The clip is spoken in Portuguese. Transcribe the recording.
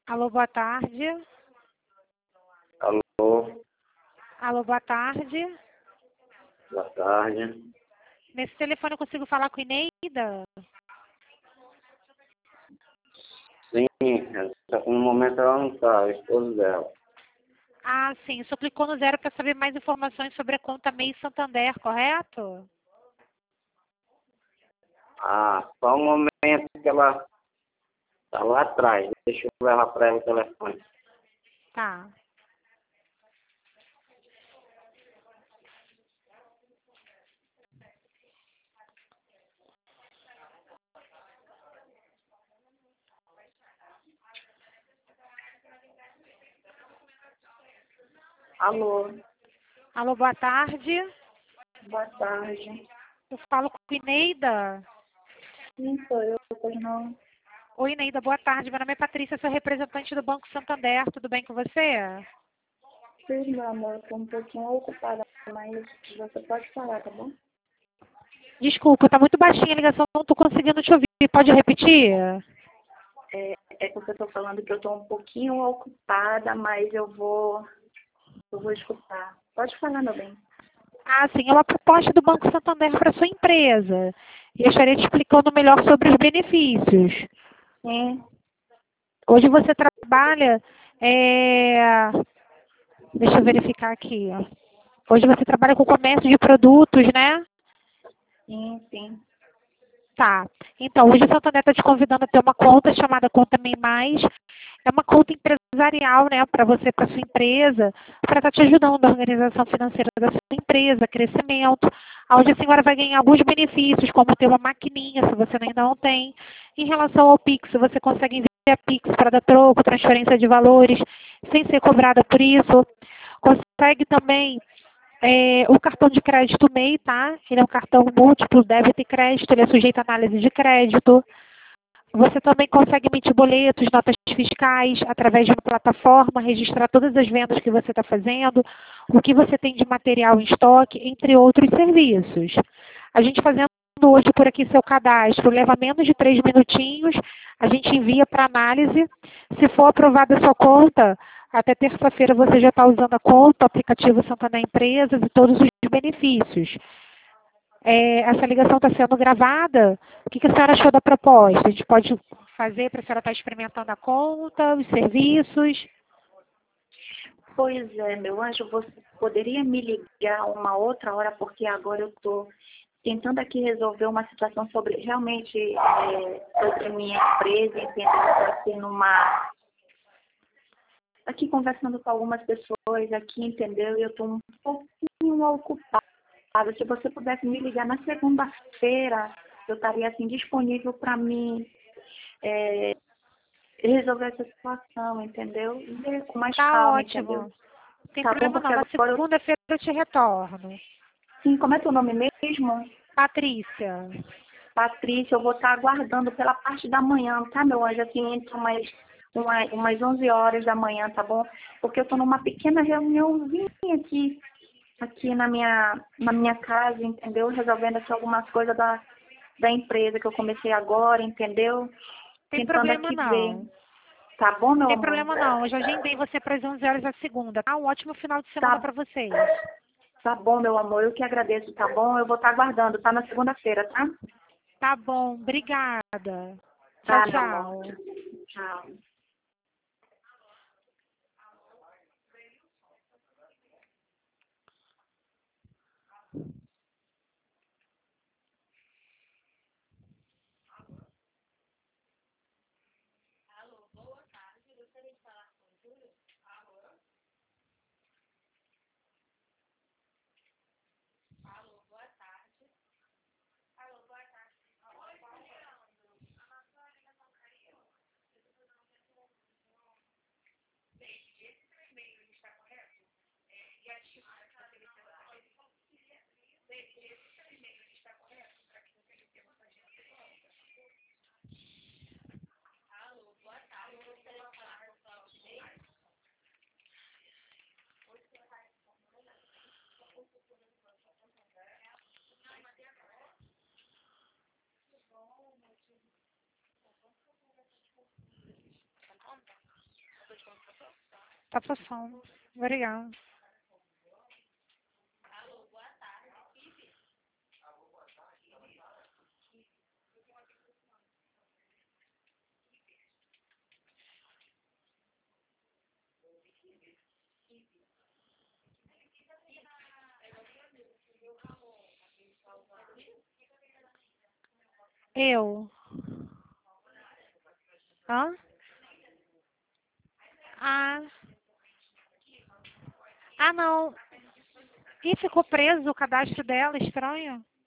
Alô, boa tarde. Alô, Alô, boa tarde. boa tarde. Nesse telefone eu consigo falar com Ineida? Sim, no momento ela não está, a esposa dela. Ah, sim. Só clicou no zero para saber mais informações sobre a conta MEI Santander, correto? Ah, só um momento que ela está lá atrás. Deixa eu levar para ela o telefone. Tá. Alô, Alô, boa tarde. boa tarde. Eu falo com Ineida. Sim, sou eu, pois não. Oi, Ineida, boa tarde. Meu nome é Patrícia, sou representante do Banco Santander. Tudo bem com você? Sim, meu amor, eu tô um pouquinho ocupada, mas você pode falar, tá bom? Desculpa, tá muito baixinha a ligação, não tô conseguindo te ouvir. Pode repetir? É porque eu tô falando que eu tô um pouquinho ocupada, mas eu vou escutar. Pode falar, meu bem. Ah, sim, é uma proposta do Banco Santander para sua empresa. E eu estarei te explicando melhor sobre os benefícios. Sim, Hoje você trabalha. Deixa eu verificar aqui. Ó. Hoje você trabalha com comércio de produtos, né? sim, sim. Tá. Então, hoje o Santander está te convidando a ter uma conta chamada Conta MEI Mais. É uma conta empresarial, né, para você, para sua empresa, para estar te ajudando na organização financeira da sua empresa, crescimento, onde a senhora vai ganhar alguns benefícios, como ter uma maquininha, se você ainda não tem. Em relação ao Pix, você consegue enviar Pix para dar troco, transferência de valores, sem ser cobrada por isso. Consegue também o cartão de crédito MEI, tá? Ele é um cartão múltiplo, débito e crédito, ele é sujeito à análise de crédito. Você também consegue emitir boletos, notas fiscais, através de uma plataforma, registrar todas as vendas que você está fazendo, o que você tem de material em estoque, entre outros serviços. A gente fazendo hoje por aqui seu cadastro, leva menos de 3 minutinhos, a gente envia para análise. Se for aprovada a sua conta, até terça-feira você já está usando a conta, o aplicativo Santander Empresas e todos os benefícios. Essa ligação está sendo gravada. O que a senhora achou da proposta? A gente pode fazer para a senhora estar experimentando a conta, os serviços? Pois é, meu anjo, você poderia me ligar uma outra hora, porque agora eu tô tentando aqui resolver uma situação sobre realmente sobre minha empresa, entendeu? Aqui aqui conversando com algumas pessoas aqui, entendeu? E eu estou um pouquinho ocupada. Se você pudesse me ligar na segunda-feira, eu estaria assim disponível para mim resolver essa situação, entendeu? E ver com mais Tá calma, entendeu? ótimo. Não tem Tá bom, problema porque não. Na agora segunda-feira eu te retorno. sim, como é teu nome mesmo? Patrícia. Patrícia, eu vou estar aguardando pela parte da manhã, tá, meu anjo? Assim, entre umas 11 horas da manhã, tá bom? Porque eu estou numa pequena reuniãozinha aqui na minha casa, entendeu? Resolvendo aqui algumas coisas da empresa que eu comecei agora, entendeu? Tem Tentando problema aqui ver. não. Tá bom, meu Tem amor? problema não. Eu já agendei você para as 11 horas da segunda, tá? Um ótimo final de semana Tá, para vocês. tá bom, meu amor. Eu que agradeço, tá bom? Eu vou estar aguardando, tá? Na segunda-feira, tá? Tá bom, obrigada. Tchau, Tá, meu amor. tchau. Tchau. Tá passando. Obrigada. Eu. Hã? Ah. Ah, não. Ih, ficou preso o cadastro dela, estranho.